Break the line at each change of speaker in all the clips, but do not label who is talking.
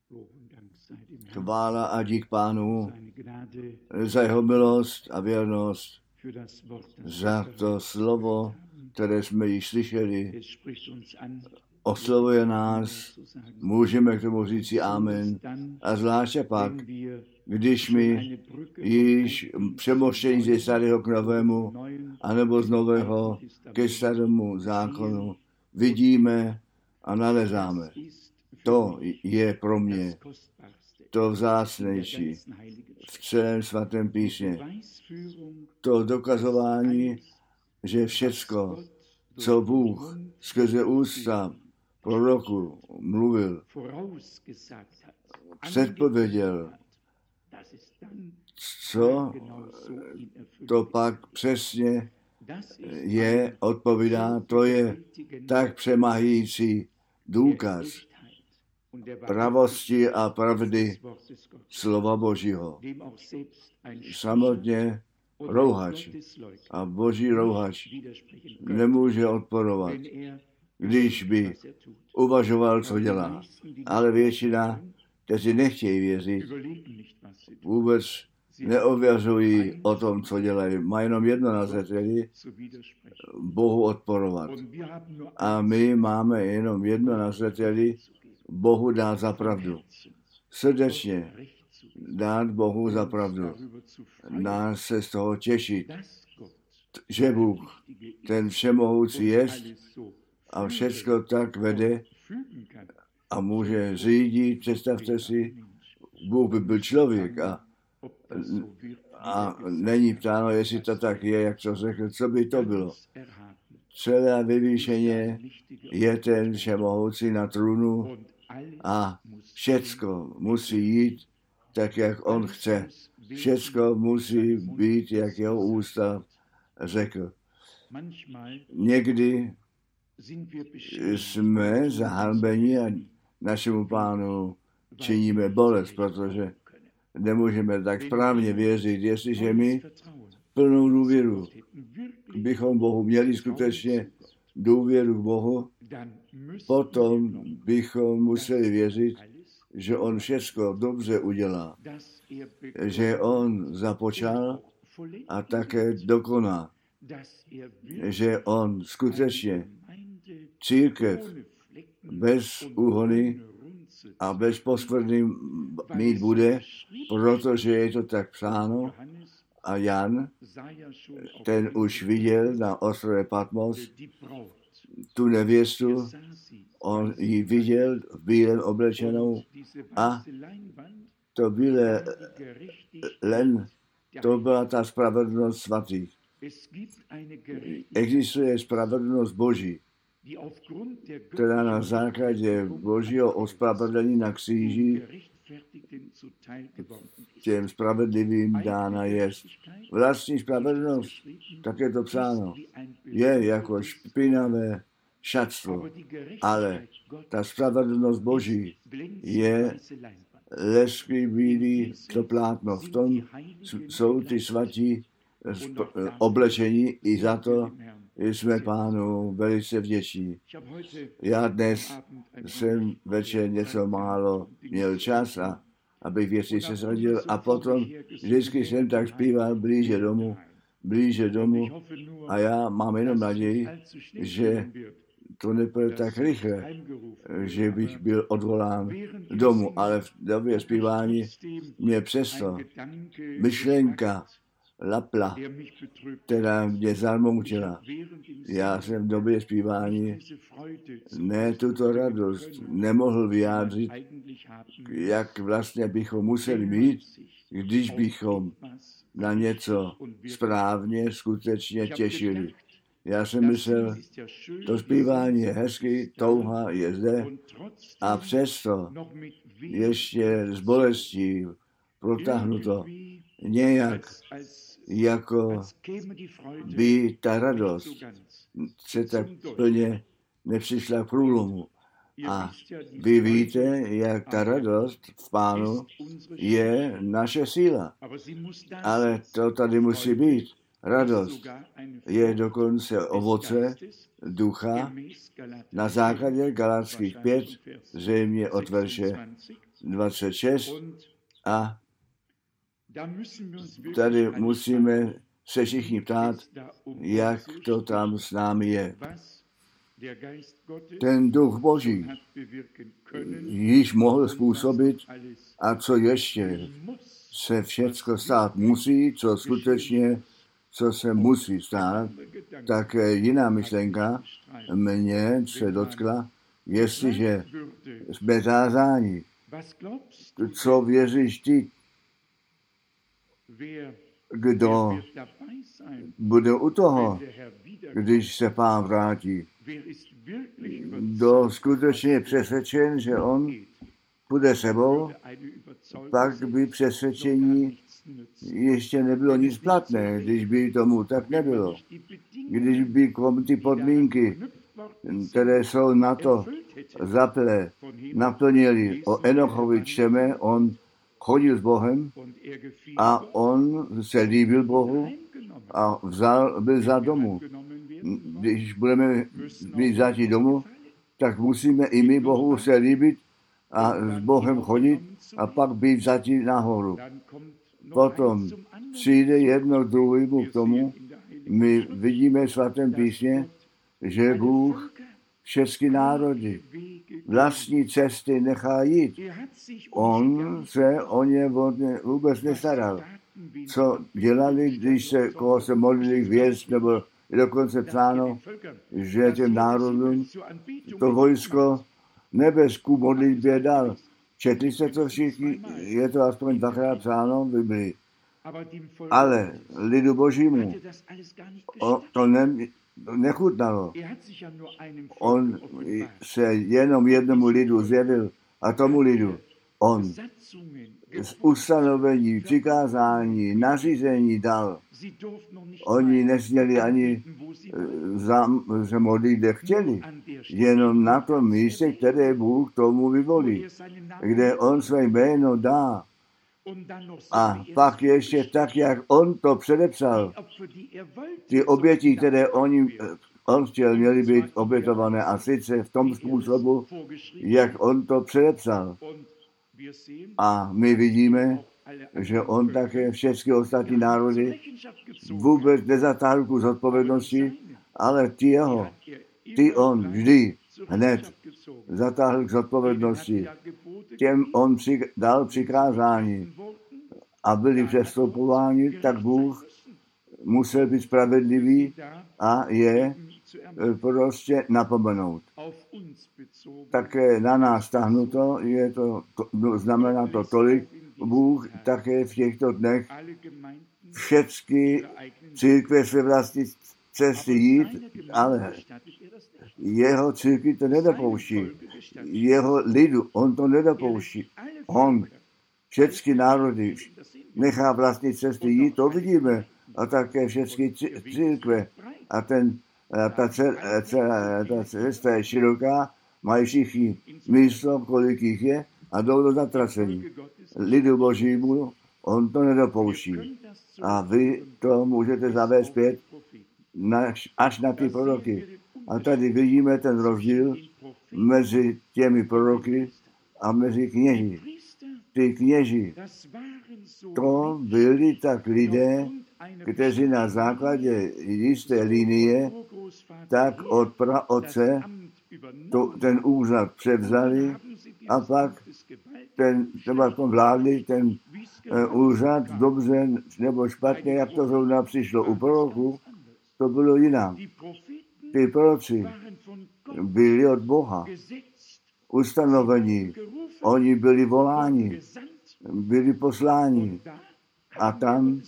Chvála a dík Pánu za jeho milost a věrnost, za to slovo, které jsme již slyšeli. Oslovuje nás, můžeme k tomu říci amen. A zvláště pak, když my již přemoštění ze starého k novému, anebo z nového ke starému zákonu vidíme a nalezáme. To je pro mě to vzácnější v celém svatém písmě. To dokazování, že všecko, co Bůh skrze ústa proroku mluvil, předpověděl, co to pak přesně je, odpovídá, to je tak přemahující důkaz pravosti a pravdy slova Božího. Samotně rouhač a Boží rouhač nemůže odporovat, když by uvažoval, co dělá. Ale většina, kteří nechtějí věřit, vůbec neověřují o tom, co dělají. Mají jenom jedno na zřeteli, Bohu odporovat. A my máme jenom jedno na zřeteli, Bohu dát za pravdu. Srdečně dát Bohu za pravdu. Nás se z toho těšit, že Bůh, ten všemohoucí jest a všecko tak vede a může řídit. Představte si, Bůh by byl člověk a není ptáno, jestli to tak je, jak to řekl, co by to bylo. Celé vyvýšeně je ten všemohoucí na trůnu a všecko musí jít tak, jak on chce. Všecko musí být, jak jeho ústa řekl. Někdy jsme zahanbeni a našemu Pánu činíme bolest, protože nemůžeme tak správně věřit. Jestliže my plnou důvěru bychom Bohu měli skutečně důvěru k Bohu, potom bychom museli věřit, že on všecko dobře udělá, že on započal a také dokoná, že on skutečně církev bez úhony a bez poskvrny mít bude, protože je to tak psáno. A Jan, ten už viděl na ostrově Patmos tu nevěstu, on ji viděl v bílém oblečenou a to bílé len, to byla ta spravedlnost svatých. Existuje spravedlnost Boží, která na základě Božího ospravedlnění na kříži těm spravedlivým dána jest. Vlastní spravedlnost, tak je to psáno, je jako špinavé šatstvo, ale ta spravedlnost Boží je leský bílý to plátno. V tom jsou ty svatí oblečení i za to jsme Pánu velice vděční. Já dnes jsem večer něco málo měl čas, abych věci se zradil a potom vždycky jsem tak zpíval blíže domů a já mám jenom naději, že to nepůjde tak rychle, že bych byl odvolán domů, ale v době zpívání mě přesto myšlenka lapla, která mě zarmoutila. Já jsem v době zpívání tuto radost nemohl vyjádřit, jak vlastně bychom museli mít, když bychom na něco správně skutečně těšili. Já jsem myslel, to zpívání je hezký, touha je zde a přesto ještě s bolestí protáhnuto nějak, jako by ta radost se tak plně nepřišla k průlomu. A vy víte, jak ta radost v Pánu je naše síla. Ale to tady musí být. Radost je dokonce ovoce ducha na základě Galatských 5, zřejmě od verše 26 a tady musíme se všichni ptát, jak to tam s námi je. Ten duch Boží již mohl způsobit a co ještě se všecko stát musí, co skutečně, co se musí stát, tak jiná myšlenka mě se dotkla, jestliže jsme tázáni, co věříš ty, kdo bude u toho, když se Pán vrátí. Kdo skutečně je přesvědčen, že on půjde sebou, pak by přesvědčení ještě nebylo nic platné, když by tomu tak nebylo. Když by ty podmínky, které jsou na to zaplé, naplnili. O Enochovi čteme, on chodil s Bohem a on se líbil Bohu a byl za domů. Když budeme být vzati domů, tak musíme i my Bohu se líbit a s Bohem chodit a pak být vzati nahoru. Potom přijde jedno druhému k tomu, my vidíme v svatém písmě, že Bůh všechny národy vlastní cesty nechá jít. On se o ně vůbec nestaral. Co dělali, když se koho se modlili hvězd, nebo je dokonce psáno, že těm národům to vojsko nebesku modlitbě dal. Četli jste to všichni? Je to aspoň dvakrát psáno v Biblii. Ale lidu Božímu to nechutnalo. On se jenom jednomu lidu zjevil a tomu lidu on z ustanovení, přikázání, nařízení dal. Oni nesměli ani se modlit, kde chtěli. Jenom na tom místě, které Bůh tomu vyvolí. Kde on své jméno dá. A pak ještě tak, jak on to předepsal. Ty oběti, které on chtěl, měly být obětované a sice v tom způsobu, jak on to předepsal. A my vidíme, že on také všechny ostatní národy vůbec nezatáhl ku zodpovědnosti, ale ty on vždy hned zatáhl k zodpovědnosti. Těm on dal přikázání a byli přestupováni, tak Bůh musel být spravedlivý a je prostě napomenout. Také na nás tahnuto, znamená to tolik, Bůh také v těchto dnech všechny církve své vlastní cesty jít, ale jeho církvi to nedopouští. Jeho lidu, on to nedopouští. On všechny národy nechá vlastní cesty jít, to vidíme. A také všechny církve. A ta cesta je široká, mají všichni místo, kolik jich je, a jdou do zatracení. Lidu Božímu on to nedopouští. A vy to můžete zavést zpět až na ty proroky. A tady vidíme ten rozdíl mezi těmi proroky a mezi kněži. Ty kněži, to byli tak lidé, kteří na základě jisté linie, tak od praotce ten úřad převzali a pak třeba vládli ten úřad dobře nebo špatně, jak to zrovna přišlo u proroků, to bylo jinak. Ty proroci byli od Boha ustanovení, oni byli voláni, byli posláni a tam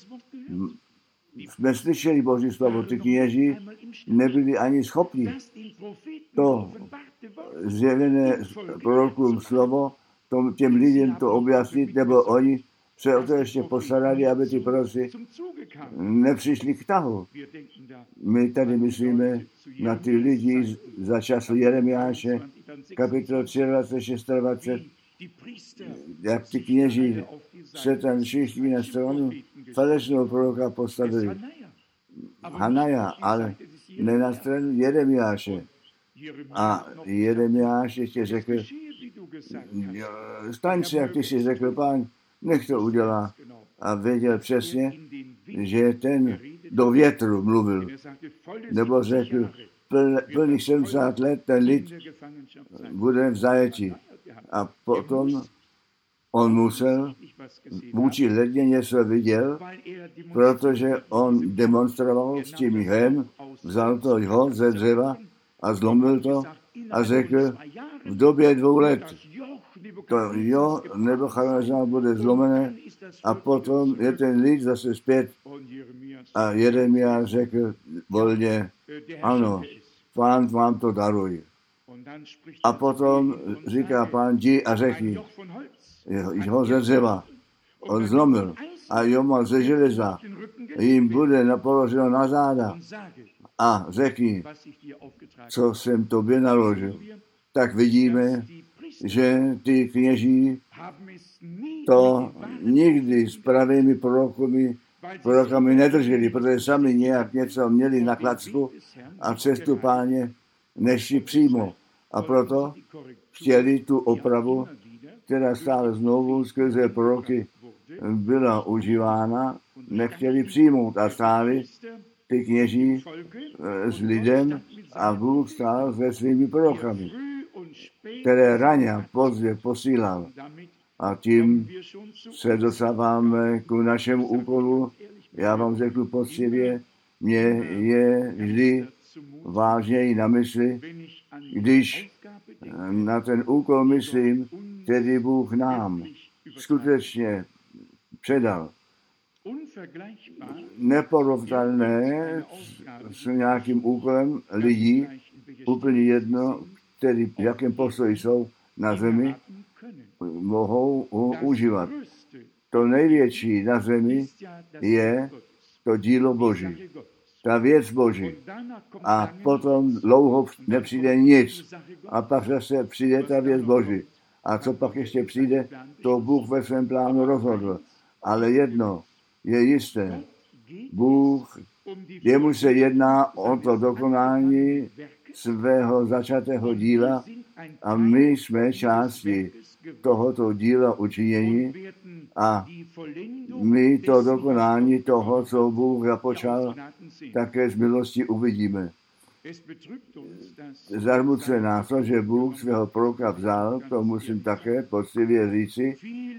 jsme slyšeli Boží slovo, ty kněži nebyli ani schopni to zjevené prorokům slovo těm lidem to objasnit, nebo oni se o to ještě postarali, aby ty proroci nepřišli k tahu. My tady myslíme na ty lidi za času Jeremiáše, kapitol 23, 26, jak ty kněži se tam všichni na stranu falešného proroka postavili. Hanaja, ale ne na stranu Jeremiáše. A Jeremiáš ještě řekl, staň si, jak ty jsi řekl, Pán, nech to udělá. A věděl přesně, že ten do větru mluvil. Nebo řekl, plných 70 let ten lid bude v zajetí. A potom on musel vůči ledě něco viděl, protože on demonstroval s tím jihem, vzal to jiho ze dřeva a zlomil to a řekl, v době 2 let to jo, Nebukadnezar bude zlomené a potom je ten lid zase zpět a Jeremia řekl volně, ano, Pán vám to daruje. A potom říká Pán, jdi a řekni, ho ze dřeva, on zlomil a jo mal ze železa, jim bude položeno na záda a řekni, co jsem tobě naložil. Tak vidíme, že ty kněží to nikdy s pravými prorokami nedrželi, protože sami nějak něco měli na klacku a cestu Páně nešli přímo. A proto chtěli tu opravu, která stále znovu skrze proroky byla užívána, nechtěli přijmout a stáli ty kněží s lidem a Bůh stál se svými prorokami, které raně a pozdě posílal. A tím se dostáváme k našemu úkolu. Já vám řeknu poctivě, mě je vždy vážněji na mysli, když na ten úkol myslím, který Bůh nám skutečně předal. Neporovnatelné s nějakým úkolem lidí, úplně jedno, který v jakém postoji jsou na zemi, mohou ho užívat. To největší na zemi je to dílo Boží, ta věc Boží. A potom dlouho nepřijde nic. A pak zase přijde ta věc Boží. A co pak ještě přijde, to Bůh ve svém plánu rozhodl. Ale jedno je jisté. Bůh, jemu se jedná o to dokonání svého začatého díla a my jsme části tohoto díla učinění a my to dokonání toho, co Bůh započal, také z milosti uvidíme. Zarmucuje nás to, že Bůh svého proroka vzal, to musím také poctivě říci.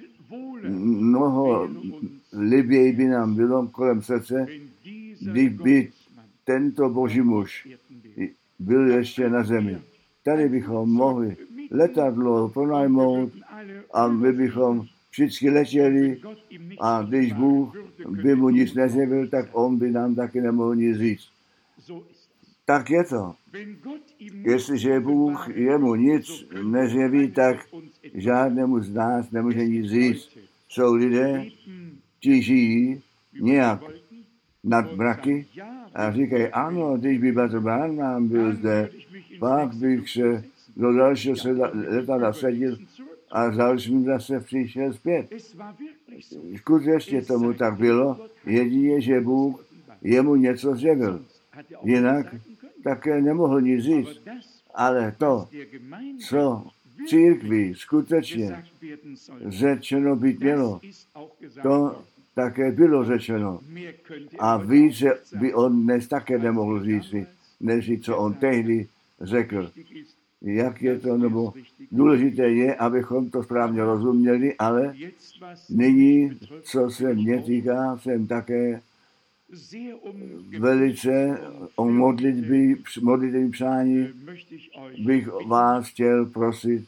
Mnoho liběji by nám bylo kolem srdce, kdyby tento boží muž byl ještě na zemi. Tady bychom mohli letadlo pronajmout a my bychom všichni letěli a když Bůh by mu nic nezjevil, tak on by nám taky nemohl nic říct. Tak je to. Jestliže Bůh jemu nic nezjeví, tak žádnému z nás nemůže nic říct. Jsou lidé, ti žijí nějak nad mraky a říkají, ano, když by Bratr Branham byl zde, pak bych se do dalšího letadla sedil a dalším zase přišel zpět. Skutečně tomu tak bylo, jedině, že Bůh jemu něco zjevil. Jinak také nemohl nic říct. Ale to, co v církvi skutečně řečeno být mělo, to také bylo řečeno. A více by on dnes také nemohl říct, než co on tehdy řekl. Jak je to, nebo důležité je, abychom to správně rozuměli, ale nyní, co se mě týká, jsem také velice o modlitbě přání bych vás chtěl prosit,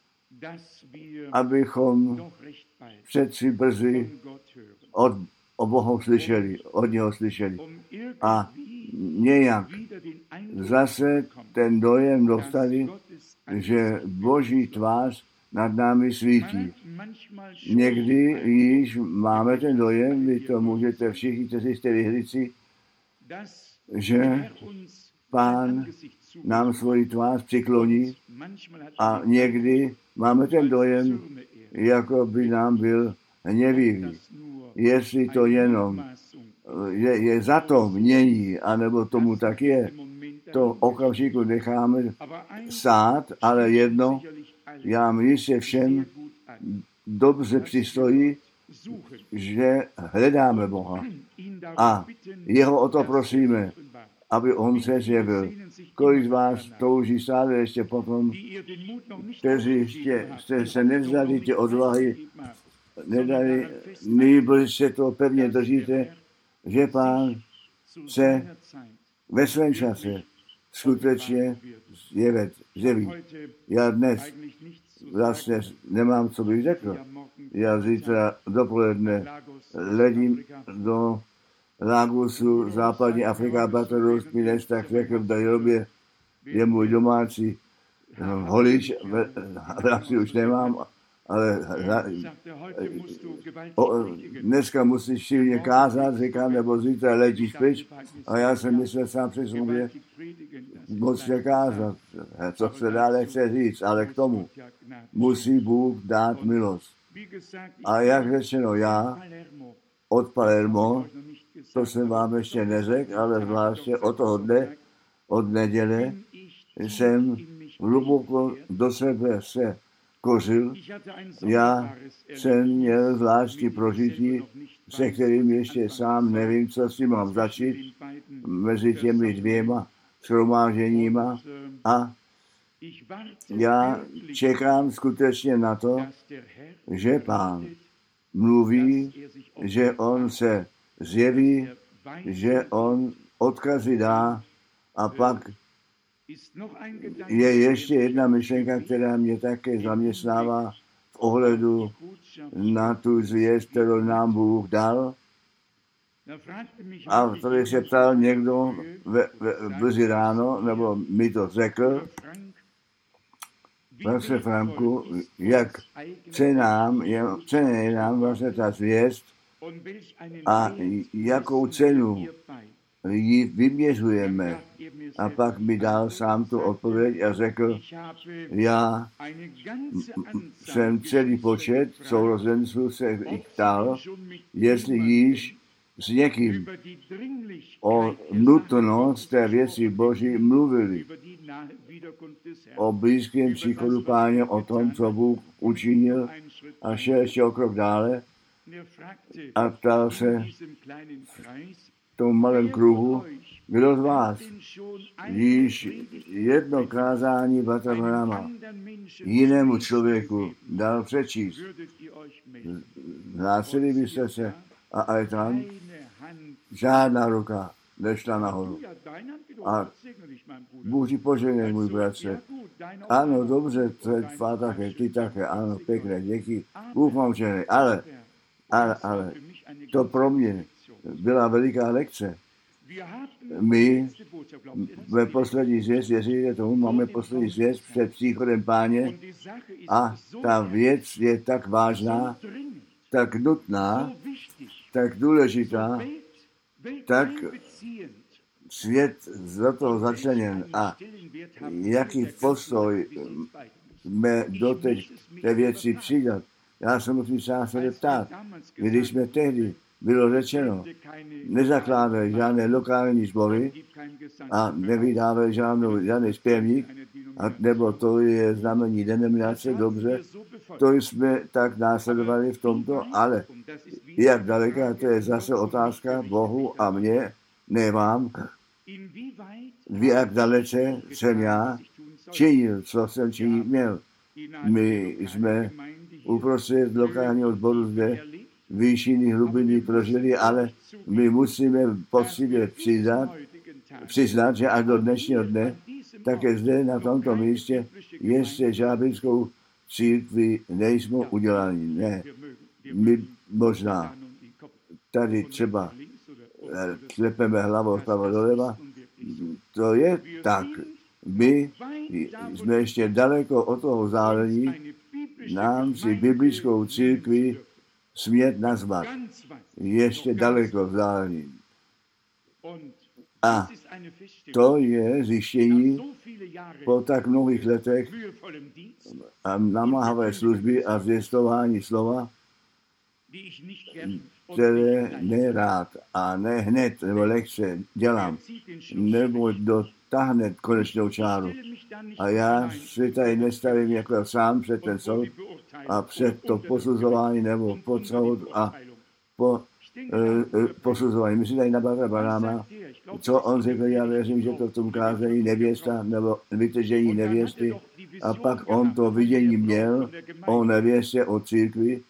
abychom přeci brzy od něho slyšeli. A nějak zase ten dojem dostali, že Boží tvář nad námi svítí. Někdy již máme ten dojem, vy to můžete všichni, kteří jste věřící, že Pán nám svoji tvář přikloní a někdy máme ten dojem, jako by nám byl hněvivý. Jestli to jenom je za to mění, anebo tomu tak je, to okamžiku necháme stát, ale jedno Já mi jistě všem dobře přistojí, že hledáme Boha a jeho o to prosíme, aby on se zjevil. Kolik z vás touží stále ještě potom, kteří ještě jste se nevzdali ty odvahy, nedali, nýbrž se to pevně držíte, že Pán se ve svém čase skutečně zjeví. Já dnes vlastně nemám, co bych řekl. Já zítra dopoledne letím do Lagosu, západní Afrika, Batorus, Mines, tak řekl v té době, je můj domácí holič, asi už nemám, ale dneska musíš silně kázat, říkám, nebo zítra letíš pryč. A já jsem myslel sám při sobě, moc kázat, co se dále chce říct, ale k tomu musí Bůh dát milost. A jak řečeno, já od Palermo, to jsem vám ještě neřekl, ale zvláště od toho dne, od neděle, jsem hluboko do sebe se kořil. Já jsem měl zvláštní prožití, se kterým ještě sám nevím, co si mám začít mezi těmi dvěma shromáženíma a já čekám skutečně na to, že Pán mluví, že on se zjeví, že on odkazy dá a pak je ještě jedna myšlenka, která mě také zaměstnává v ohledu na tu zvěst, kterou nám Bůh dal. A tady se ptal někdo brzy ráno, nebo mi to řekl, vlastně Franku, jak cené nám vlastně ta zvěst a jakou cenu ji vyměřujeme. A pak mi dal sám tu odpověď a řekl, já jsem celý počet sourozenců se jich ptal, jestli již s někým o nutnost té věci Boží mluvili, o blízkém příchodu Páně, o tom, co Bůh učinil a šel ještě o krok dále a ptal se v tom malém kruhu, kdo z vás již jedno kázání Batamrama jinému člověku dal přečíst. Zhlásili byste se a aj tam žádná ruka nešla nahoru. A Bůh ti požehnej, můj bratře. Ano, dobře, to je tvá také, ty také, ano, pěkné, děkuji. Bůh vám žehnej, ale to pro mě byla veliká lekce. My ve poslední zvěst, jestli jde tomu, máme poslední zvěst před příchodem Páně a ta věc je tak vážná, tak nutná, tak důležitá, tak svět za toho začleněn a jaký postoj jsme doteď té věci přidat. Já se musím sám se ptát, když jsme tehdy bylo řečeno, nezakládají žádné lokální sbory a nevydávají žádný zpěvník, nebo to je znamení denominace, dobře, to jsme tak následovali v tomto, ale jak daleka, to je zase otázka Bohu a mě, nemám, jak dalece jsem já činil, co jsem činit měl. My jsme uprostřed lokálního sboru zde výšiny, hlubiny prožili, ale my musíme poctivě přiznat, že až do dnešního dne, také zde na tomto místě ještě žábickou církvi nejsme udělaní. Ne, my možná tady třeba klepeme hlavou zprava doleva, to je tak. My jsme ještě daleko od toho vzdálení, nám si biblickou církvi smět nazvat. Ještě daleko vzdálení. A to je zjištění po tak mnohých letech a namáhavé služby a zvěstování slova, které nerád a ne hned nebo lehce dělám. Nebo tahne konečnou čáru. A já si tady nestavím jako sám před ten soud a před to posuzování nebo pod soud a po posuzování. My si tady na Bratra Branhama, co on řekl, já věřím, že to v tom kázení nevěsta nebo vytržení nevěsty a pak on to vidění měl o nevěstě, o církvi.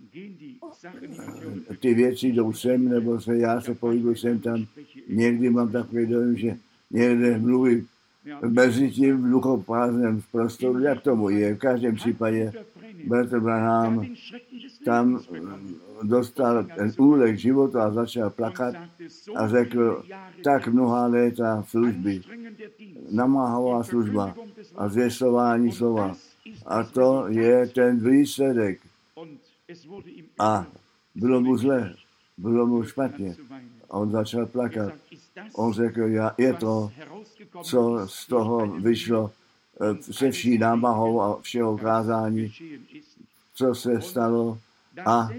Ty věci jdou sem, nebo já se pohybuji sem tam. Někdy mám takový dojem, že někde mluví mezi tím duchoprázdném prostoru, jak tomu je. V každém případě Bratr Branham tam dostal ten úlek života a začal plakat a řekl, tak mnohá léta služby, namáhavá služba a zvěstování slova. A to je ten výsledek. A bylo mu zle, bylo mu špatně. A on začal plakat. On řekl, je to, co z toho vyšlo se vší námahou a všeho kázání, co se stalo. A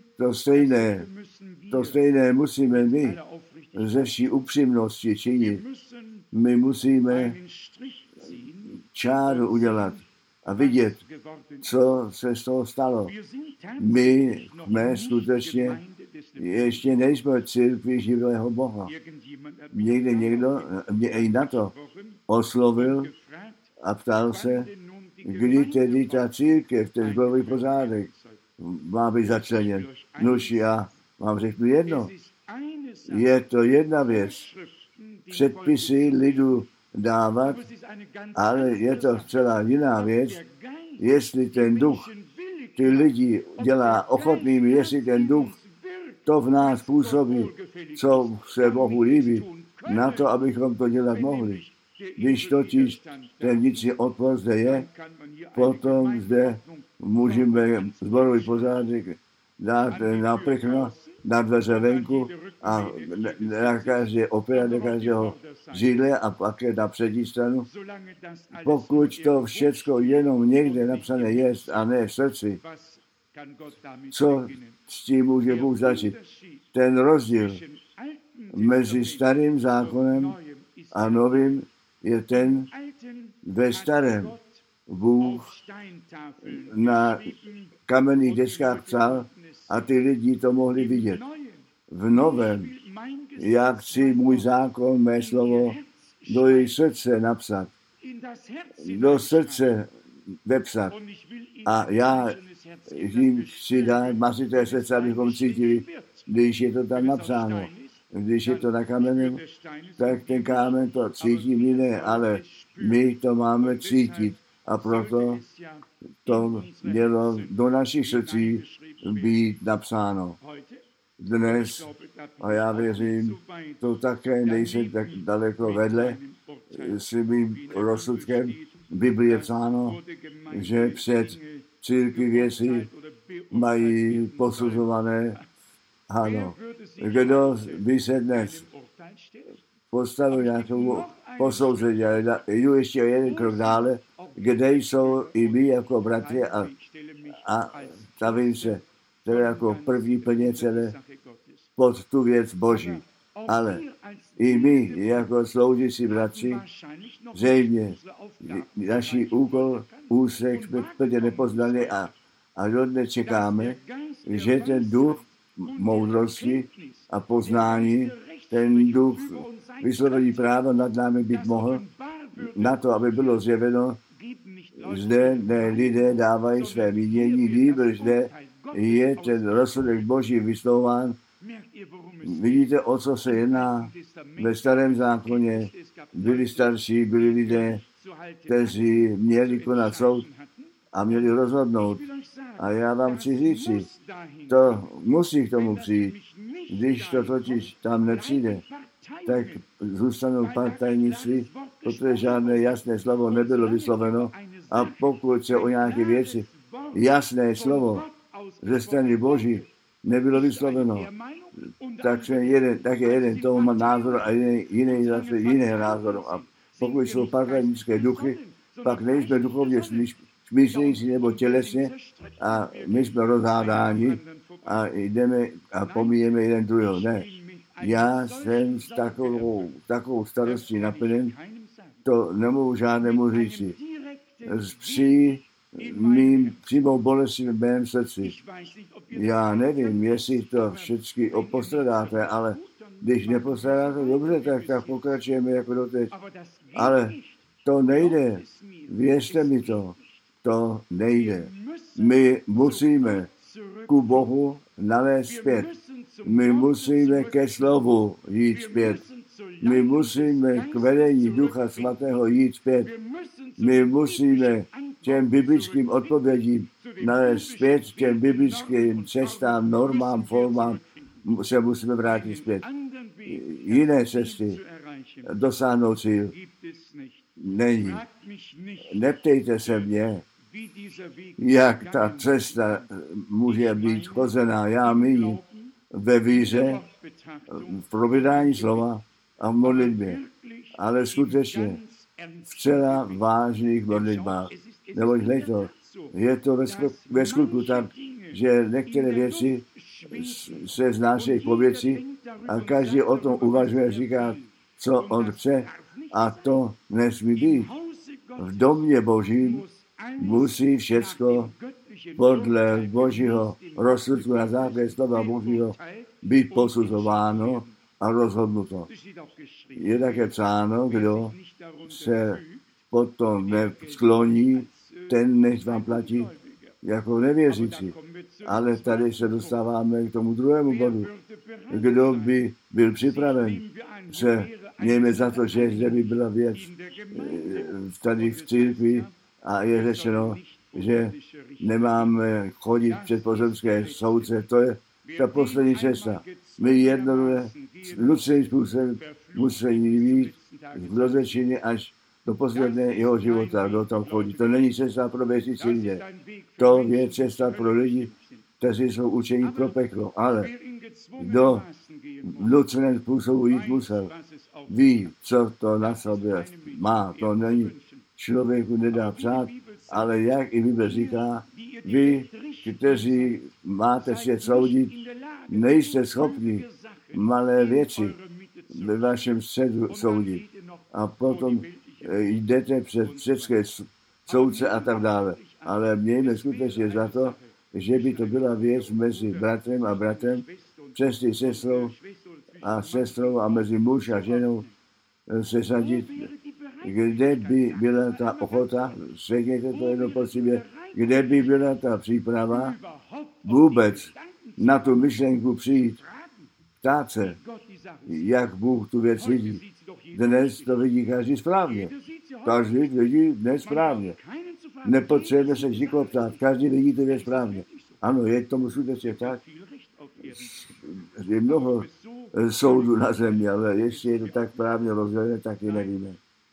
to stejné musíme my ze vší upřímnosti činit. My musíme čáru udělat a vidět, co se z toho stalo. My jsme skutečně ještě nejsme církvi živého Boha. Někdo mě i na to oslovil a ptal se, kdy tedy ta církev, ten zborový pořádek má být začleněn. Nož já vám řeknu jedno. Je to jedna věc. Předpisy lidu dávat, ale je to celá jiná věc. Jestli ten duch ty lidi dělá ochotnými, jestli ten duch to v nás působí, co se Bohu líbí, na to, abychom to dělat mohli. Když totiž ten vnitřní odpor zde je, potom zde můžeme zborový pořádek dát na prkno, na dveře venku a na každé opět, na každého židle a pak je na přední stranu. Pokud to všecko jenom někde napsané je a ne v srdci, co s tím může Bůh začít? Ten rozdíl mezi starým zákonem a novým je ten, ve starém Bůh na kamenných deskách psal a ty lidi to mohli vidět. V novém, já chci můj zákon, mé slovo do jejich srdce napsat, do srdce vepsat. A já jim chci dát masité srdce, abychom cítili, když je to tam napsáno. Když je to na kamenu, tak ten kámen to cítí my ne, ale my to máme cítit. A proto to mělo do našich srdcí být napsáno. Dnes, a já věřím, to také nejsem tak daleko vedle s mým rozsudkem. V Biblii je psáno, že před církví věci mají posuzované. Ano, kdo by se dnes postavil nějakou posouzení, ale jdu ještě jeden krok dále, kde jsou i my jako bratři a stavím se tedy jako první plně celé pod tu věc Boží. Ale i my jako sloužící bratři, zřejmě naší úsek jsme plně nepoznali a dodnes čekáme, že ten duch moudrosti a poznání, ten duch vyslovení práva nad námi být mohl, na to, aby bylo zjeveno, zde ne lidé dávají své vidění, nýbrž zde je ten rozsudek Boží vyslován. Vidíte, o co se jedná ve starém zákoně. Byli starší, byli lidé, kteří měli konat soud a měli rozhodnout. A já vám chci říci, to musí k tomu přijít. Když to totiž tam nepřijde, tak zůstanou partajnictví, protože žádné jasné slovo nebylo vysloveno. A pokud se o nějaké věci jasné slovo ze strany Boží nebylo vysloveno, tak je jeden toho má názor a jiný zase jiného názoru. A pokud jsou partajnické duchy, pak nejsme duchovně smýšlející nebo tělesně a my jsme rozhádáni a jdeme a pomíjeme jeden druhého. Ne. Já jsem s takovou starostí naplněn, to nemohu žádnému říci. S přímou bolestí v mém srdci. Já nevím, jestli to všichni postradáte, ale když nepostradáte dobře, tak pokračujeme jako doteď. Ale to nejde. Věřte mi to nejde. My musíme ku Bohu nalézt zpět. My musíme ke slovu jít zpět. My musíme k vedení Ducha Svatého jít zpět. My musíme těm biblickým odpovědím nalézt zpět, těm biblickým cestám, normám, formám, se musíme vrátit zpět. Jiné cesty dosáhnout cíl není. Neptejte se mě, jak ta cesta může být chozená. Já míním ve víře, v probírání slova a v modlitbě. Ale skutečně v celá vážných modlitbách. Neboť to, je to ve skutku tak, že některé věci se znášejí po věci a každý o tom uvažuje, říká, co on chce, a to nesmí být. V domě Božím musí všecko podle Božího rozsudku na základě slova Božího být posuzováno a rozhodnuto. Je také psáno, kdo se potom neskloní, ten nech vám platí jako nevěřící. Ale tady se dostáváme k tomu druhému bodu. Kdo by byl připraven se mějme za to, že zde by byla věc tady v církvi a je řečeno, že nemáme chodit před pozemské soudce. To je ta poslední cesta. My jednoduše nuceným způsobem musí jít v rozličení až do posledného jeho života, do toho chodí. To není cesta pro věřící lidé. To je cesta pro lidi, kteří jsou učení pro peklo. Ale kdo v nuceném způsobu jít musel, ví, co to na sobě má. To není člověku nedá přát, ale jak i Bible říká, vy, kteří máte svět soudit, nejste schopni malé věci ve vašem středu soudit. A potom jdete před všechny soudce a tak dále. Ale mějme skutečně za to, že by to byla věc mezi bratrem a bratrem, přesně sestrou a mezi muž a ženou se sadit. Kde by byla ta ochota, řekněte to jedno po sobě, kde by byla ta příprava vůbec na tu myšlenku přijít, ptát se, jak Bůh tu věc vidí. Dnes to vidí každý správně. Každý vidí dnes správně. Nepotřebuje se nikoho ptát, každý vidí tu věc správně. Ano, je tomu skutečně tak. Je mnoho soudů na zemi, ale ještě je to tak právně rozdělené, taky nevíme.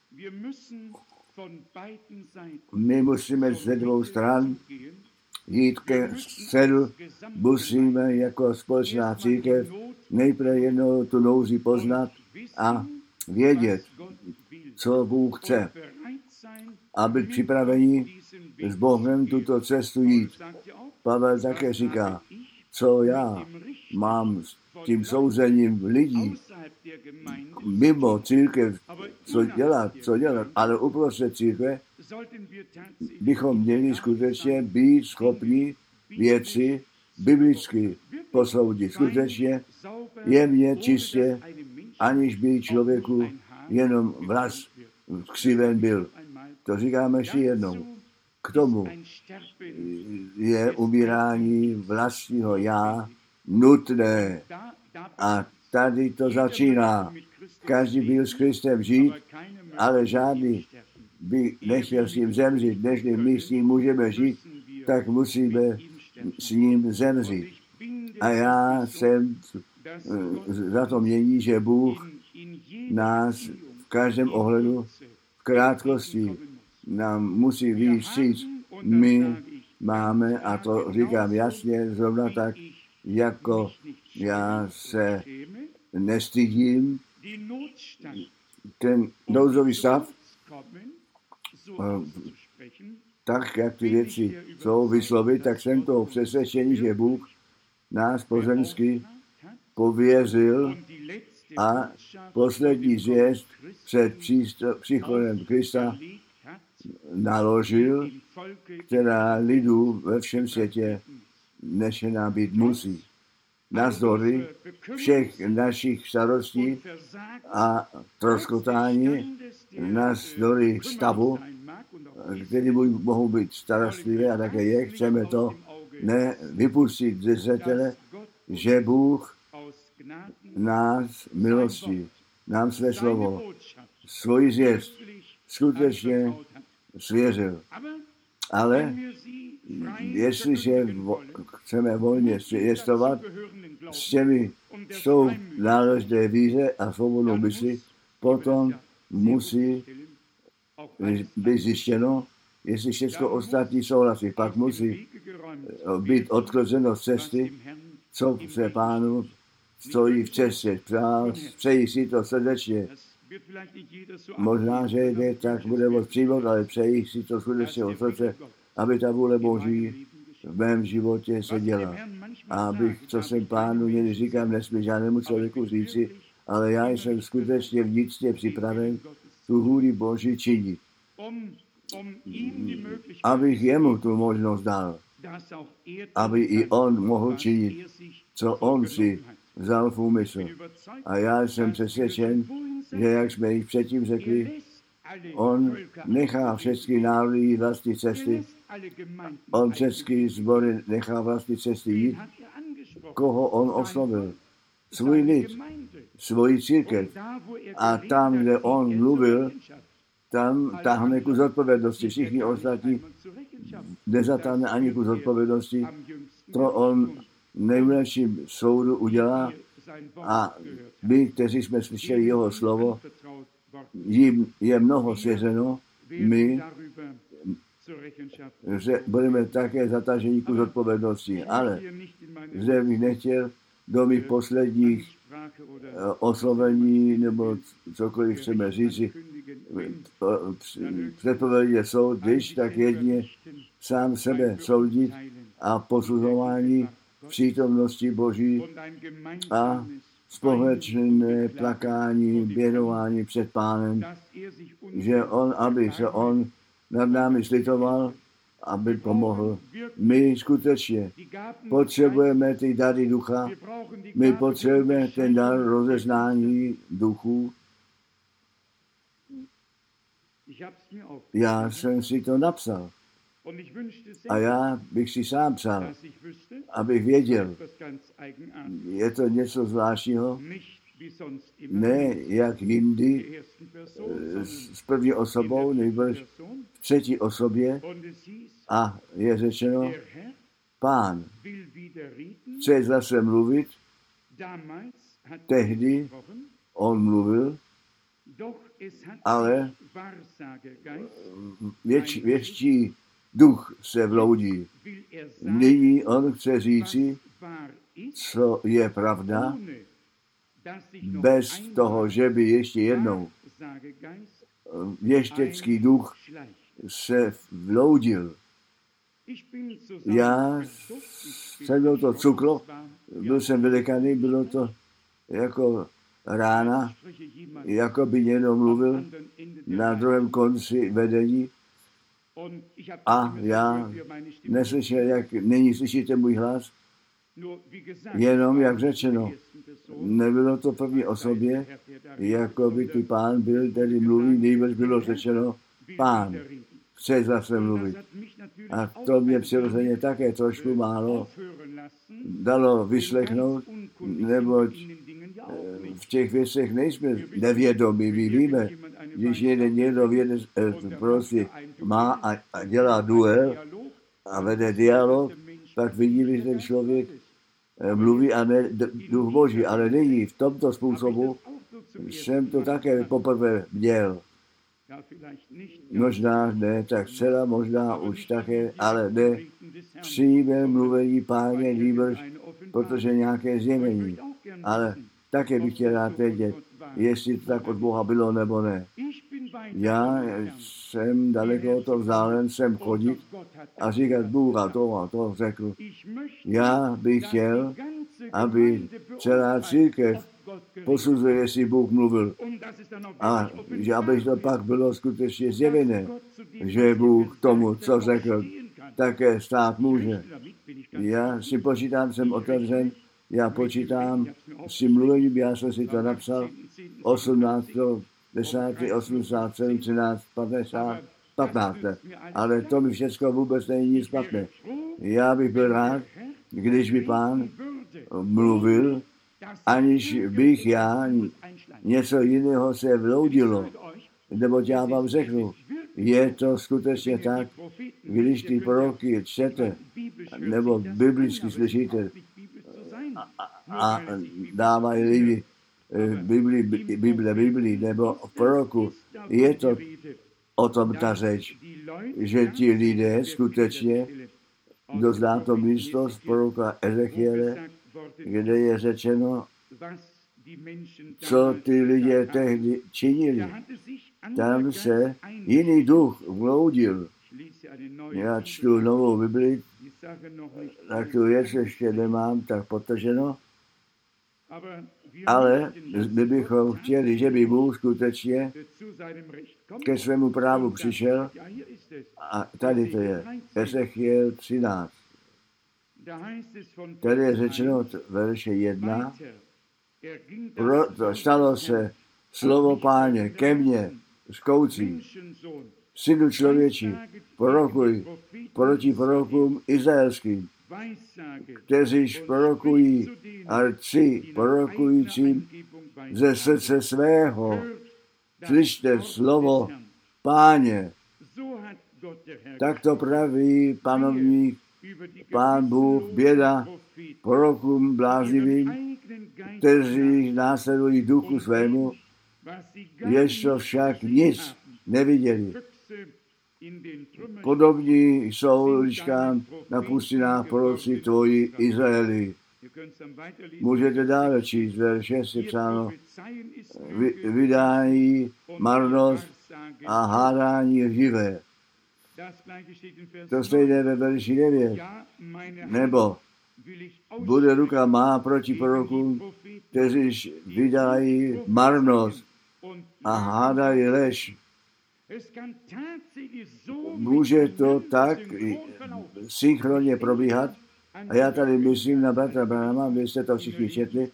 My musíme ze dvou stran jít ke středu, musíme jako společná církev nejprve jednou tu nouzi poznat a vědět, co Bůh chce, a být připraveni s Bohem tuto cestu jít. Pavel také říká, co já mám s tím souzením lidí mimo církev, co dělat, ale uprostřed církve bychom měli skutečně být schopni věci biblicky posoudit. Skutečně jemně, čistě, aniž by člověku jenom vlas křiven byl. To říkáme ještě jednou. K tomu je umírání vlastního já nutné. A tady to začíná. Každý byl s Kristem žít, ale žádný by nechtěl s ním zemřít. Než my s ním můžeme žít, tak musíme s ním zemřít. A já jsem za to mění, že Bůh nás v každém ohledu v krátkosti nám musí vyjít vstříc. My máme, a to říkám jasně, zrovna tak, jako já se nestydím, ten nouzový stav, tak, jak ty věci jsou vyslovit, tak jsem toho přesvědčený, že Bůh nás pozemsky pověřil a poslední zvěst před příchodem Krista naložil, která lidu ve všem světě nešená být musí. Navzdory všech našich starostí a troskotání, navzdory stavu, který mohou být starostlivé a také je, chceme to nevypustit ze zřetele, že Bůh nás milostí, nám své slovo, svoji zvěst skutečně svěřil. Ale jestliže chceme volně jestovat s tou náležité víře a svobodnou mysli, potom musí být zjištěno, jestli všechno ostatní souhlasí. Pak musí být odklozeno z cesty, co se Pánu stojí v cestě. Přeji si to srdečně. Možná, že jde, tak bude moc přijmout, ale přeji si to skutečně od srdce, aby ta vůle Boží v mém životě se děla. A abych, co jsem Pánu někdy říkám, nesmí žádnému člověku říci, ale já jsem skutečně vnitřně připraven tu vůli Boží činit. Abych jemu tu možnost dal, aby i on mohl činit, co on si vzal v úmysl. A já jsem přesvědčen, že jak jsme jich předtím řekli, on nechá všechny národy jít vlastní cesty, on všechny sbory nechá vlastní cesty jít, koho on oslovil. Svůj lid, svoji církev. A tam, kde on mluvil, tam táhne kus odpovědnosti. Všichni ostatní nezatáhne ani kus odpovědnosti. To on nejlepším soudu udělá a my, kteří jsme slyšeli jeho slovo, jim je mnoho svěřeno, my že budeme také zataženi kus odpovědnosti. Ale zde bych nechtěl do mých posledních oslovení nebo cokoliv chceme říci. Předpovědě jsou, když tak jedině sám sebe soudit a posuzování přítomnosti Boží a společné plakání, bědování před Pánem, že on, aby se on nad námi slitoval, aby pomohl. My skutečně potřebujeme ty dary ducha, my potřebujeme ten dar rozeznání duchů. Já jsem si to napsal. A já bych si sám psal, abych věděl, je to něco zvláštního, ne jak jindy s první osobou, nejbrž v třetí osobě a je řečeno, Pán chce zase mluvit, tehdy on mluvil, ale větší duch se vloudí. Nyní on chce říci, co je pravda, bez toho, že by ještě jednou věštecký duch se vloudil. Já jsem byl to cuklo, byl jsem vylekaný, bylo to jako rána, jako by někdo mluvil na druhém konci vedení a já neslyšel, jak nyní slyšíte můj hlas, jenom jak řečeno, nebylo to první osobě, jako by ty Pán byl, tedy mluví, nejbrž bylo řečeno, Pán chce zase mluvit. A to mě přirozeně také trošku málo dalo vyslechnout, neboť v těch věcech nejsme nevědomí. My víme, když někdo prostě má a dělá duel a vede dialog, tak vidí, že ten člověk mluví a ne duch Boží, ale nyní v tomto způsobu jsem to také poprvé měl. Možná ne, tak celá možná už také, ale ne přijme mluvení Páně nýbrž, protože nějaké zjevení. Ale také bych chtěl rád vědět, jestli to tak od Boha bylo nebo ne. Já jsem daleko od toho vzdálen, jsem chodit a říkat Bůh a to řekl. Já bych chtěl, aby celá církev posuzuje, jestli Bůh mluvil. A že aby to pak bylo skutečně zjevené, že Bůh tomu, co řekl, také stát může. Já si počítám, jsem otevřen, já počítám s tím mluvením, já jsem si to napsal 18. 10. 87. 13. 50. 15. Ale to mi všechno vůbec není nic špatné. Já bych byl rád, když by Pán mluvil, aniž bych já něco jiného se vloudilo. Nebo já vám řeknu, je to skutečně tak, když ty proroky čtete, nebo biblicky slyšíte a dávají lidi Bibli, nebo proroku, je to o tom ta řeč, že ti lidé skutečně dozná to místo z proroka Ezechiele, kde je řečeno, co ty lidé tehdy činili. Tam se jiný duch vloudil. Já čtu novou Bibli, tak tu věc ještě nemám tak potrženo, ale my bychom chtěli, že by Bůh skutečně ke svému právu přišel a tady to je Ezechiel 13. Tady je řečeno verše 1. Stalo se slovo Páně ke mně zkoucí, synu člověčí, prorokuj proti prorokům izraelským, kteříž prorokují arci prorokujícím ze srdce svého. Slyšte slovo Páně. Tak to praví panovník, Pán Bůh, běda prorokům bláznivým, kteří následují duchu svému, ještě však nic neviděli. Podobní jsou liškám na pustinách proroci tvoji Izraeli. Můžete dále číst, verš 6 je psáno, vydání, marnost a hádání živé. To stejné ve verši 9. Nebo bude ruka má proti prorokům, kteří vydají marnost a hádají lež. Může to tak synchronně probíhat. A já tady myslím na bratra Branhama, vy jste to všichni četli,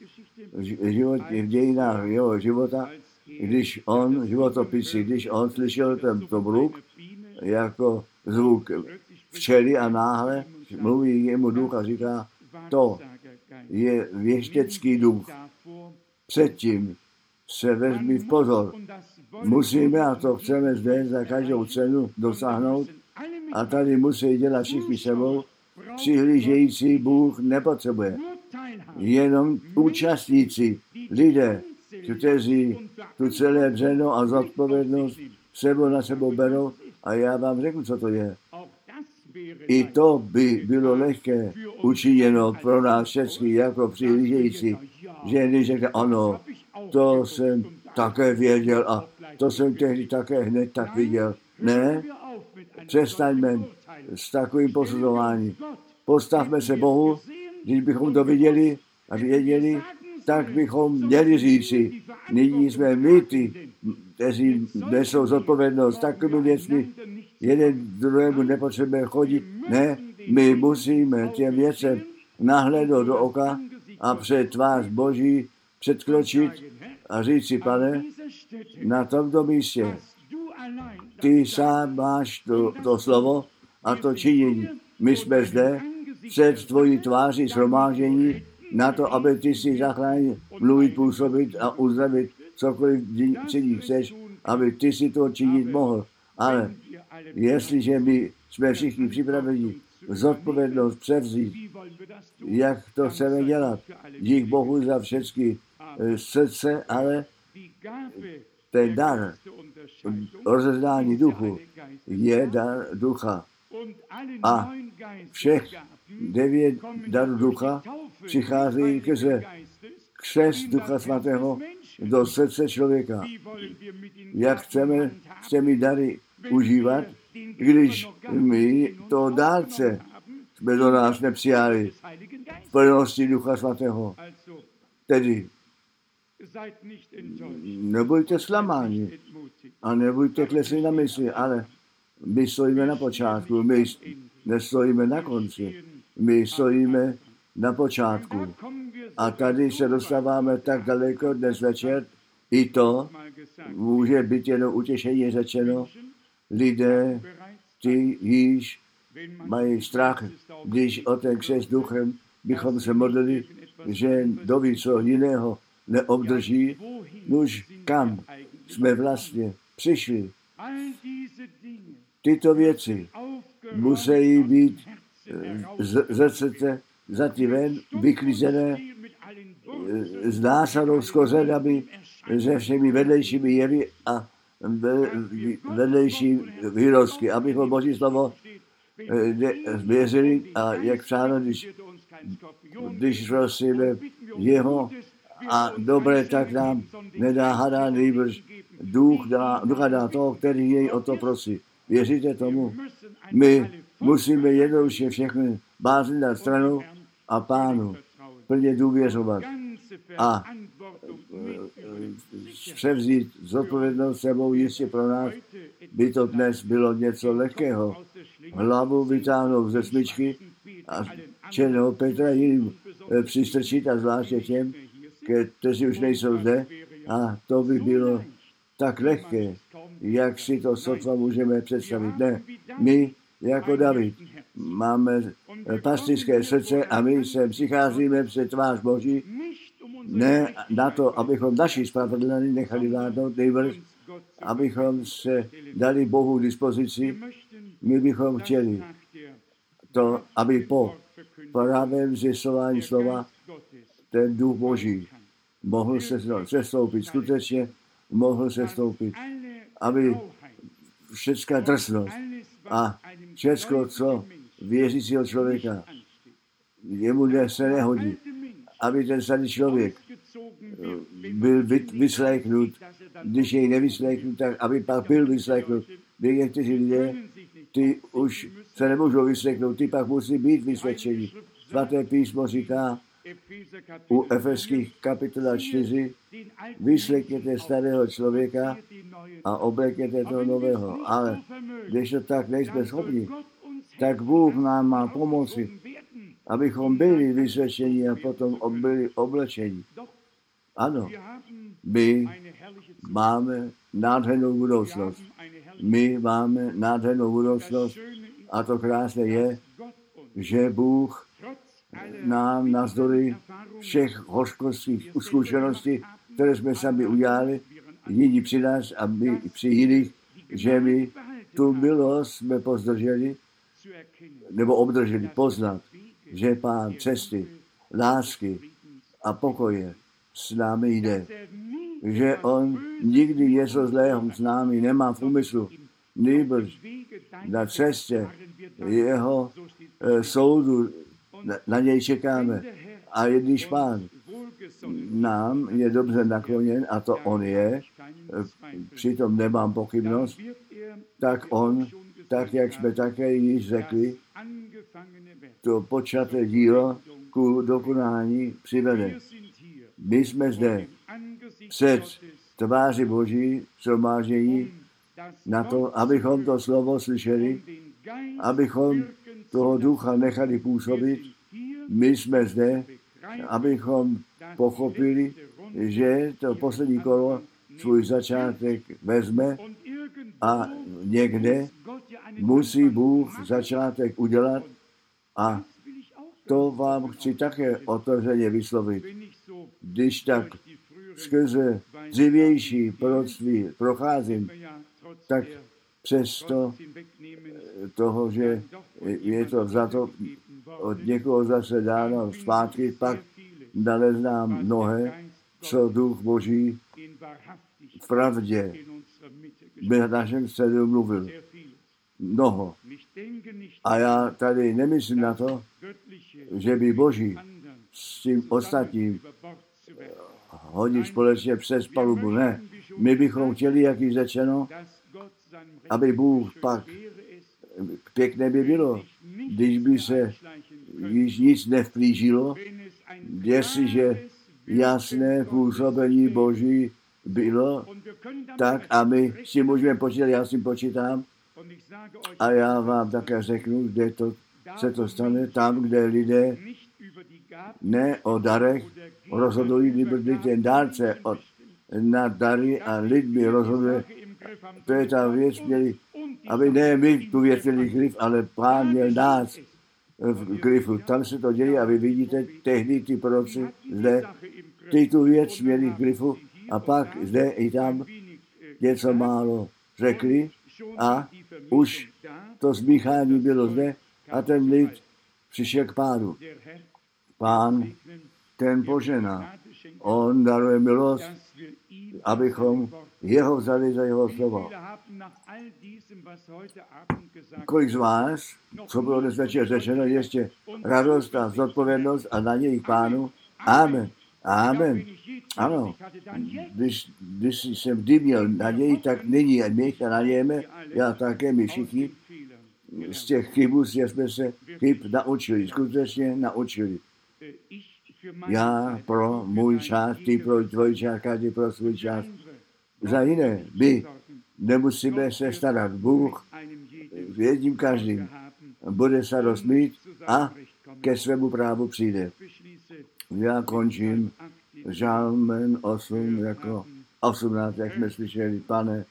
v dějinách jeho života, když on, životopisy, když on slyšel tento bruk jako zvuk včely a náhle mluví jemu duch a říká, to je věštecký duch. Předtím se vezmi v pozor. Musíme, a to chceme zde za každou cenu dosáhnout, a tady musí dělat všichni sebou, přihlížející Bůh nepotřebuje. Jenom účastníci, lidé, kteří tu celé břeno a zodpovědnost sebou na sebou berou, a já vám řeknu, co to je. I to by bylo lehké učiněno pro nás všechny jako přihlížející, že neřekne, ano, to jsem také věděl a to jsem tehdy také hned tak viděl. Ne, přestaňme s takovým posuzováním. Postavme se Bohu, když bychom to viděli a věděli, tak bychom měli říci, nyní jsme my ty, kteří nesou zodpovědnost takovými věcmi, jeden druhému nepotřebuje chodit. Ne, my musíme těm věcem nahlédnout do oka a před tvář Boží předkročit a říct si, Pane, na tomto místě ty sám máš to slovo a to činění. My jsme zde před tvojí tváří shromáždění na to, aby ty si zachránil, mluvit, působit a uzdravit cokoliv činit chceš, aby ty si to činit mohl. Ale jestliže my jsme všichni připraveni zodpovědnost převzít, jak to chceme dělat, dík Bohu za všechny srdce, ale ten dar rozeznání duchu je dar ducha. A všech 9 darů ducha přichází skrze křest Ducha Svatého do srdce člověka. Jak chceme s těmi dary užívat, když my to dárce jsme do nás nepřijali v plnosti Ducha Svatého. Tedy Nebuďte zklamáni a nebuďte klesli na mysli, ale my stojíme na počátku, my nestojíme na konci, my stojíme na počátku. A tady se dostáváme tak daleko dnes večer, i to může být jenom utěšení řečeno. Lidé, ty již mají strach, když o ten křest duchem bychom se modlili, že doví, co jiného neobdrží, už kam jsme vlastně přišli. Tyto věci musí být ze srdce ven, vyklizené, z násadou z kořen, aby se všemi vedlejšími jevy a vedlejší výrostky, abychom Boží slovo věřili a jak psáno, když prosíme jeho a dobré, tak nám nedá hada, nejbrž ducha dá toho, který jej o to prosí. Věříte tomu? My musíme jednoduše všechny bázi na stranu a Pánu plně důvěřovat a převzít zodpovědnost sebou jistě pro nás. By to dnes bylo něco lehkého. Hlavu vytáhnout ze smyčky a černého Petra jiným přistrčit a zvláště těm, kteří už nejsou zde. A to by bylo tak lehké, jak si to sotva můžeme představit. Ne, my jako David máme pastýřské srdce a my sem přicházíme před tvář Boží, ne na to, abychom naši spravedlnosti nechali vládnout, nejbrž, abychom se dali Bohu dispozici. My bychom chtěli to, aby po pravém zjistování slova ten duch Boží mohl sestoupit, skutečně mohl sestoupit, aby všecká drsnost a všecko, co věřícího člověka jemu se nehodí, aby ten starý člověk byl vysléknut, když jej nevysléknut, tak aby pak byl vysléknut. Někteří lidé, ty už se nemůžou vysléknout, ty pak musí být vysvědčeni. Svaté písmo říká u Efeských kapitola 4, vyslekněte starého člověka a oblekněte toho nového. Ale když to tak nejsme schopni, tak Bůh nám má pomoci, abychom byli vysvědčeni a potom byli oblečeni. Ano, my máme nádhernou budoucnost. My máme nádhernou budoucnost a to krásné je, že Bůh nám navzdory všech hořkostích zkušeností, které jsme sami udělali, jiní při nás a my při jiných, že my tu milost jsme pozdrželi, nebo obdrželi poznat, že Pán cesty, lásky a pokoje s námi jde. Že on nikdy něco zlého s námi nemá v úmyslu, nýbrž na cestě jeho soudu na něj čekáme. A když Pán nám je dobře nakloněn, a to on je, přitom nemám pochybnost, tak on, tak jak jsme také již řekli, to počaté dílo ku dokonání přivede. My jsme zde před tváři Boží shromáždění na to, abychom to slovo slyšeli, abychom toho ducha nechali působit. My jsme zde, abychom pochopili, že to poslední kolo svůj začátek vezme a někde musí Bůh začátek udělat a to vám chci také otevřeně vyslovit. Když tak skrze dřívější proroctví procházím, tak přesto toho, že je to vzato od někoho zase dáno zpátky, pak naleznám mnohé, co duch Boží v pravdě by na našem středu mluvil. Mnoho. A já tady nemyslím na to, že by Boží s tím ostatním hodit společně přes palubu. Ne. My bychom chtěli, jak již řečeno, aby Bůh pak pěkné by bylo, když by se již nic nevplížilo, jestliže jasné působení Boží bylo, tak a my si můžeme počítat, já si počítám a já vám také řeknu, kde se to stane, tam, kde lidé ne o darech rozhodují, kdyby ten dárce nad dary a lidmi rozhoduje. To je ta věc, měli, aby ne my tu věc měli grif, ale Pán měl nás v grifu. Tam se to děje a vy vidíte, tehdy ty proroci zde, ty tu věc měli v grifu a pak zde i tam něco málo řekli a už to smíchání bylo zde a ten lid přišel k pádu. Pán ten požená. On daruje milost, abychom jeho vzali za jeho slovo. Kolik z vás, co bylo dnes večer řečeno, ještě radost a zodpovědnost a naději k Pánu? Amen. Amen. Ano. Když jsem kdy měl naději, tak nyní my se nadějeme, já také, my všichni, z těch chybů jsme se chyb naučili, skutečně naučili. Já pro můj čas, ty pro tvůj čas, každý pro svůj čas. Za jiné, my nemusíme se starat. Bůh jedním každým bude se rozmít a ke svému právu přijde. Já končím žalmen 8 jako 18, jak jsme slyšeli, Pane,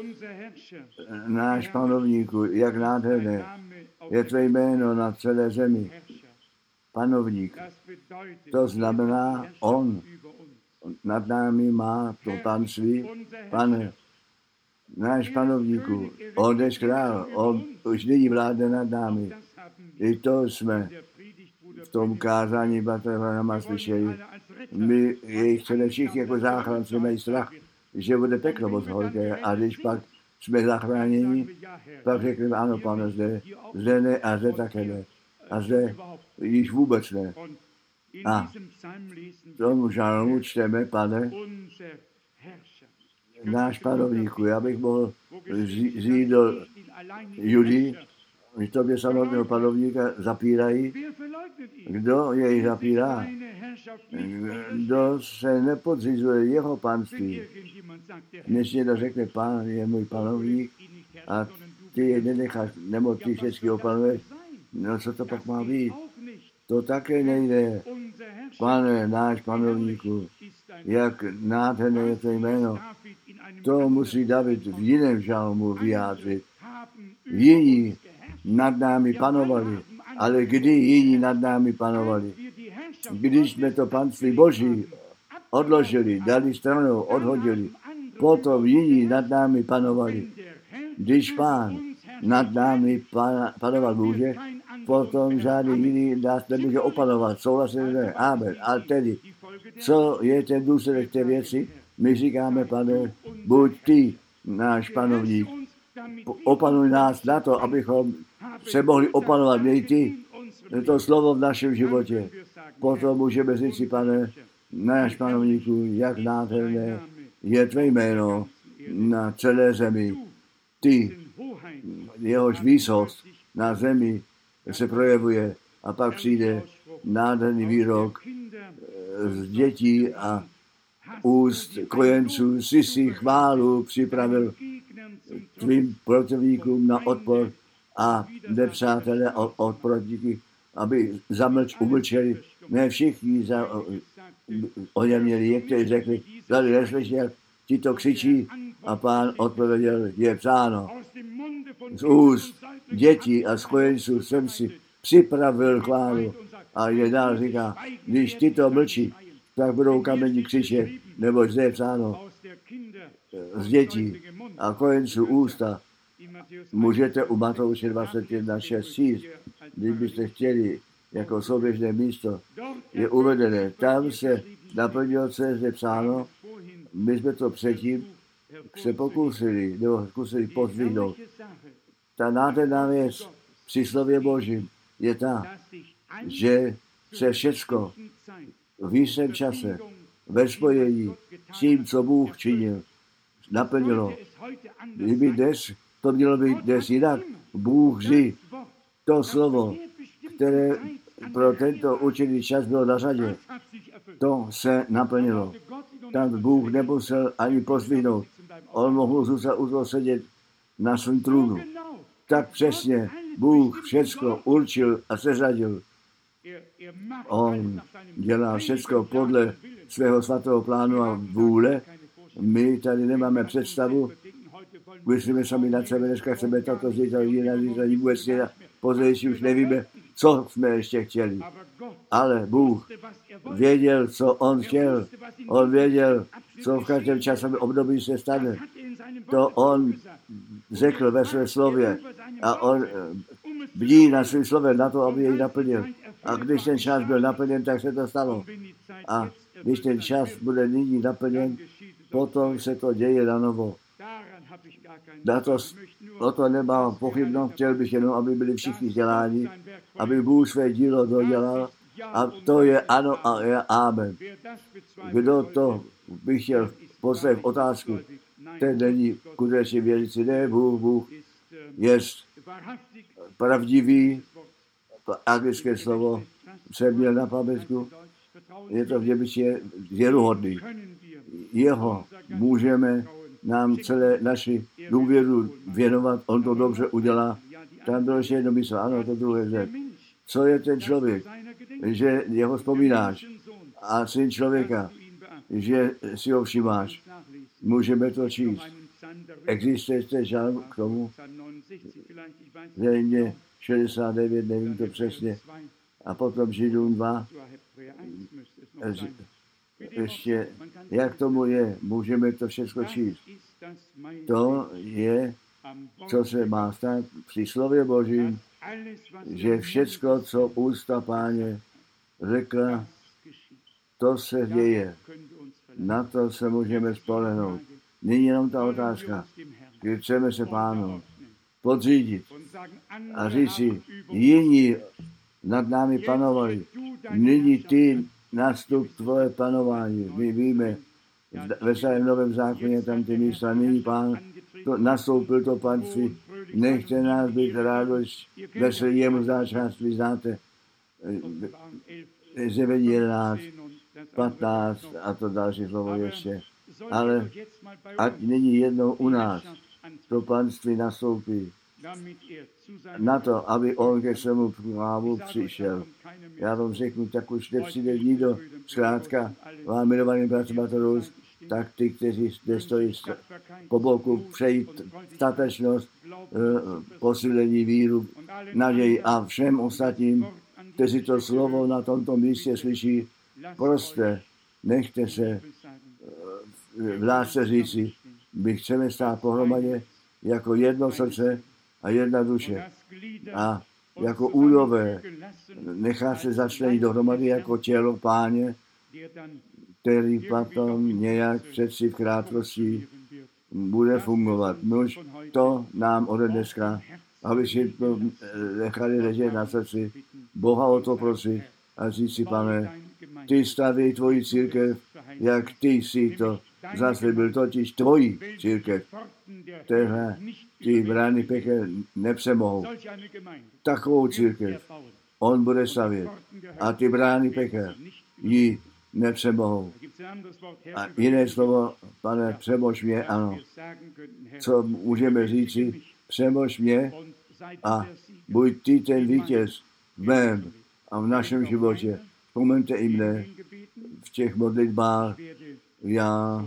náš panovníku, jak nádherné je tvé jméno na celé zemi. Panovník, to znamená, on nad námi má to panství. Pane, náš panovníku, on je král, on už nyní vládne nad námi. I to jsme v tom kázání Batrvanama slyšeli. My jejich chceme všichni jako záchranci, mají strach, že bude peklo moc horké. A když pak jsme zachráněni, pak řekneme, ano, Pane, zde ne a zde také ne. A zde již vůbec ne. A tomu žalmu čteme, Pane, náš panovníku, já bych mohl zjít do Judy, když tobě samotného panovníka zapírají. Kdo jej zapírá? Kdo se nepodřizuje jeho panství? Než někdo řekne, Pán je můj panovník a ty je nenecháš, nebo ty všechny opanuješ, no co to pak má být? To také nejde. Pane, náš panovníku, jak nádherné je to jméno. To musí David v jiném žalmu vyjádřit. Jiní nad námi panovali, ale kdy jiní nad námi panovali? Když jsme to panství Boží odložili, dali stranou, odhodili, potom jiní nad námi panovali. Když Pán nad námi panovat může, potom žádný jiný nás nemůže opanovat. Souhlasíme? Amen. Ale tedy, co je ten důsledek té věci? My říkáme, Pane, buď ty náš panovník. Opanuj nás na to, abychom se mohli opanovat. Měj ty to slovo v našem životě. Potom můžeme říct si, Pane, náš panovníku, jak nádherné je tvé jméno na celé zemi. Ty, jehož výsost na zemi se projevuje a pak přijde nádherný výrok z dětí a úst kojenců. Jsi si chválu připravil tvým protivníkům na odpor a nepřátelé od protivníky, aby umlčeli. Ne všichni oněměli, někteří řekli, tady neslyší, jak ti to křičí a Pán odpověděl, je psáno. Z úst dětí a z kojenců jsem si připravil chválu. A je dál říká, když ti to mlčí, tak budou kamení křičet, nebo zde je psáno z dětí a kojenců ústa. Můžete u Matouše 21:6 číst, kdybyste chtěli, jako souběžné místo je uvedené. Tam se naplnilo, co je zde psáno. My jsme to předtím se pokusili pozdvihnout. Ta nádherná věc při slově Božím je ta, že se všecko v jistém čase ve spojení s tím, co Bůh činil, naplnilo. Kdyby dnes, to mělo být dnes jinak, Bůh vždy to slovo, které pro tento určitý čas bylo na řadě, To se naplnilo. Tam Bůh nemusel ani pozdvihnout. On mohl zůstat u toho sedět na svém trůnu. Tak přesně Bůh všecko určil a seřadil. On dělá všecko podle svého svatého plánu a vůle. My tady nemáme představu. Myslíme sami na sebe, dneska chceme tato zítra, vůbec pozdější už nevíme, co jsme ještě chtěli. Ale Bůh věděl, co on chtěl. On věděl, co v každém časovém období se stane. To on řekl ve své slově. A on bdí na svým slovem na to, aby jej naplnil. A když ten čas byl naplněn, tak se to stalo. A když ten čas bude nyní naplněn, potom se to děje na novo. O to nemám pochybnost, chtěl bych jenom, aby byli všichni vzděláni, aby Bůh své dílo dodělal. A to je ano a je amen. Kdo to bych chtěl postavit otázku, ten není skutečně věřící. Ne, Bůh je pravdivý, anglické slovo jsem měl na pamětku, je to v němčině věruhodný. Jeho můžeme nám celé naši důvěru věnovat, on to dobře udělá. Tam bylo ještě jedno místo, ano, to druhé řek. Co je ten člověk, že jeho vzpomínáš a syn člověka, že si ho všimáš. Můžeme to číst. Existuje žalm k tomu? Zřejmě 69, nevím to přesně. A potom Židům 2. Ještě, jak tomu je, můžeme to všechno číst. To je, co se má stát při slově Božím, že všecko, co ústa Páně řekla, to se děje. Na to se můžeme spolehnout. Není jenom ta otázka, když chceme se Pánu podřídit a říct si, jiní nad námi panovali, nyní ty nastup tvoje panování. My víme, ve Starém Novém zákoně tam ty místa, nyní Pán to nastoupil to panství, nechte nás být radost, veselý jemu záčáství, znáte, Zjevení 11, 15 a to další slovo ještě. Ale ať není jednou u nás, to panství nastoupí na to, aby on ke svému právu přišel. Já vám řeknu, tak už nepřijde nikdo, zkrátka, vám milovaným pracovatelům, tak ty, kteří zde stojí po boku, přejít statečnost, posílení víru, naději a všem ostatním, kteří to slovo na tomto místě slyší, prostě nechte se v lásce říci, my chceme stát pohromadě jako jedno srdce a jedna duše. A jako údové nechá se začlenit dohromady jako tělo Páně, který potom nějak přeci v krátkosti bude fungovat. Nož to nám ode dneska, aby si to nechali ležet na srdci, Boha o to prosit a říct si, Pane, ty staví tvoji církev, jak ty jsi to zaslíbil, totiž tvoji církev, které ty brány pekel nepřemohou. Takovou církev on bude stavět a ty brány pekel ji nepřemohou. A jiné slovo, Pane, přemož mě, ano. Co můžeme říci? Přemož mě a buď ty ten vítěz v mém a v našem životě. Vzpomeňte i mne v těch modlitbách, já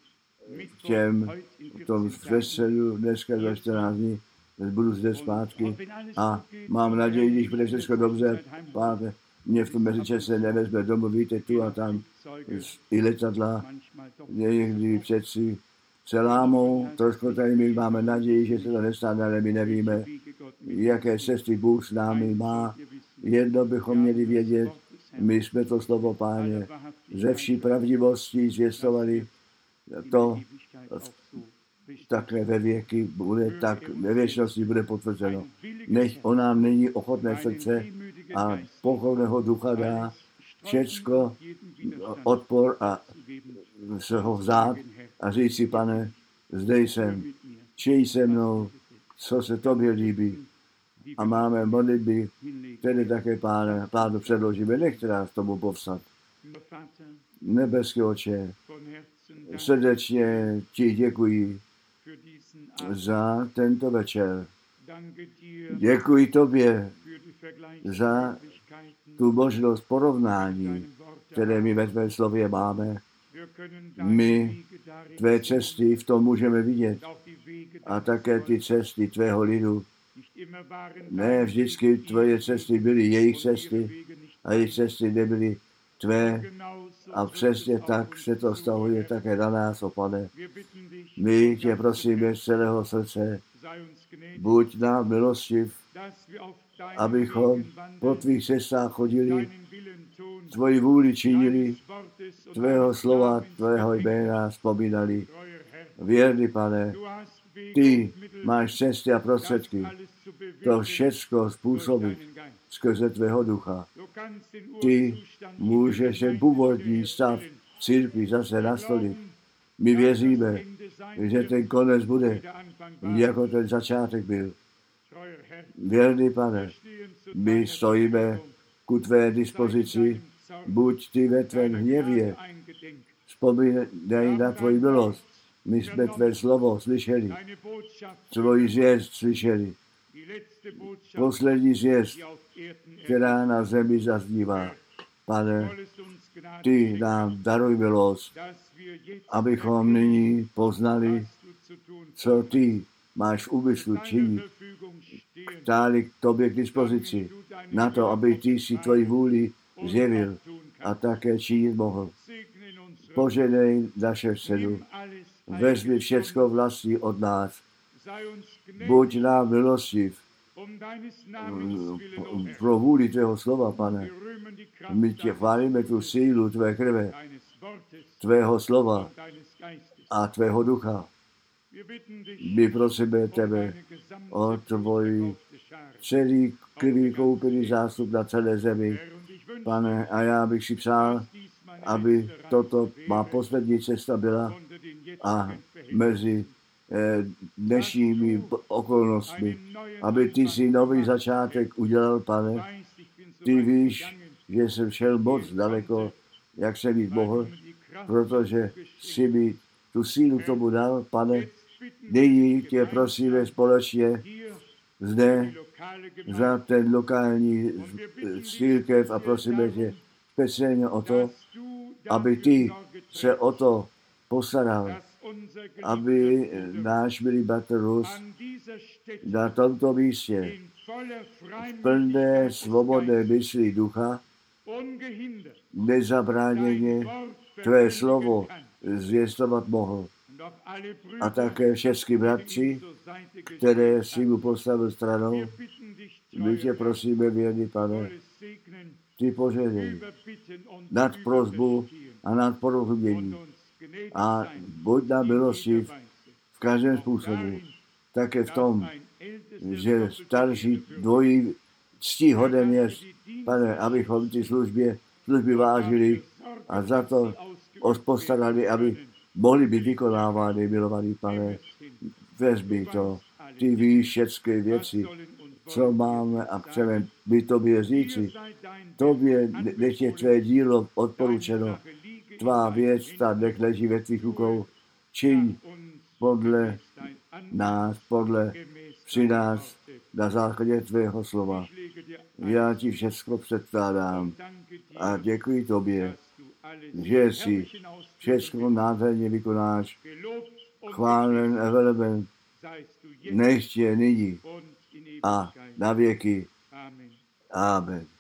těm v tom veselu dneska za 14 dní budu zde zpátky a mám naději, když bude všechno dobře, Páte, mě v tom mezičase nevezme domů, víte, tu a tam i letadla, někdy přeci se lámou, trošku tady my máme naději, že se to nestane, ale my nevíme, jaké cesty Bůh s námi má. Jedno bychom měli vědět, my jsme to slovo Páně ze vší pravdivostí zvěstovali, to takhle ve věky bude, tak ve věčnosti bude potvrzeno. Nech o nám není ochotné srdce a pokorného ducha dá všecko odpor a se ho vzát a říct si, Pane, zde jsem, čij se mnou, co se tobě líbí. A máme modlitby, které také Pánu předložíme, nechte nás tomu povstat. Nebeský Otče, srdečně ti děkuji za tento večer. Děkuji tobě za tu možnost porovnání, které my ve tvé slově máme. My tvé cesty v tom můžeme vidět a také ty cesty tvého lidu. Ne vždycky tvoje cesty byly jejich cesty a jejich cesty nebyly tvé a přesně tak se to stavuje také na nás, o Pane. My tě prosíme z celého srdce, buď nám milostiv, abychom po tvých cestách chodili, tvoji vůli činili, tvého slova, tvého jména vzpomínali. Věrný Pane, ty máš cesty a prostředky to všecko způsobit skrze tvého ducha. Ty můžeš ten původní stav církvi zase nastolit. My věříme, že ten konec bude, jako ten začátek byl. Věrný Pane, my stojíme ku tvé dispozici, buď ty ve tvém hněvě, vzpomínají na tvoji milost. My jsme tvé slovo slyšeli, tvoji zvěst slyšeli, poslední zvěst, která na zemi zaznívá. Pane, ty nám daruj milost, abychom nyní poznali, co ty máš v úmyslu činit, stáli k tobě k dispozici, na to, aby ty si tvoji vůli zjevil a také činit mohl. Poženej naše středu, vezmi všecko vlastní od nás, buď nám milostiv pro vůli tvého slova, Pane. My tě chválíme tu sílu tvé krve, tvého slova a tvého ducha. My prosíme tebe o tvoj celý krví koupený zástup na celé zemi, Pane, a já bych si přál, aby toto má poslední cesta byla a mezi dnešními okolnostmi, aby ty si nový začátek udělal, Pane. Ty víš, že jsem šel moc daleko, jak jsem jít mohl, protože si mi tu sílu k tomu dal, Pane. Nyní tě prosíme společně zde za ten lokální církev a prosíme tě speciálně o to, aby ty se o to postaral, aby náš milý bratr Rus na tomto místě v plné svobodné mysli ducha nezabráněně tvé slovo zvěstovat mohl. A také všechny bratři, které si mu postavil stranou, my tě prosíme, věrný Pane, ty poženej nad prosbu a nad porozumění a buď nám milostiv v každém způsobu, také v tom, že starší dvojí ctihoden je, Pane, abychom ty služby vážili a za to postarali, aby mohli být vykonávány, milovaný Pane. Vezmi to, ty víš všechny věci, co máme a chceme my tobě říci. Tobě nech je tvé dílo odporučeno, tvá věc, ta nech leží ve tvých rukou, čiň podle nás, při nás, na základě tvého slova. Já ti všechno předkládám a děkuji tobě, že si všechno nádherně vykonáš. Chválen a veleben, nech tě nyní a na věky. Amen.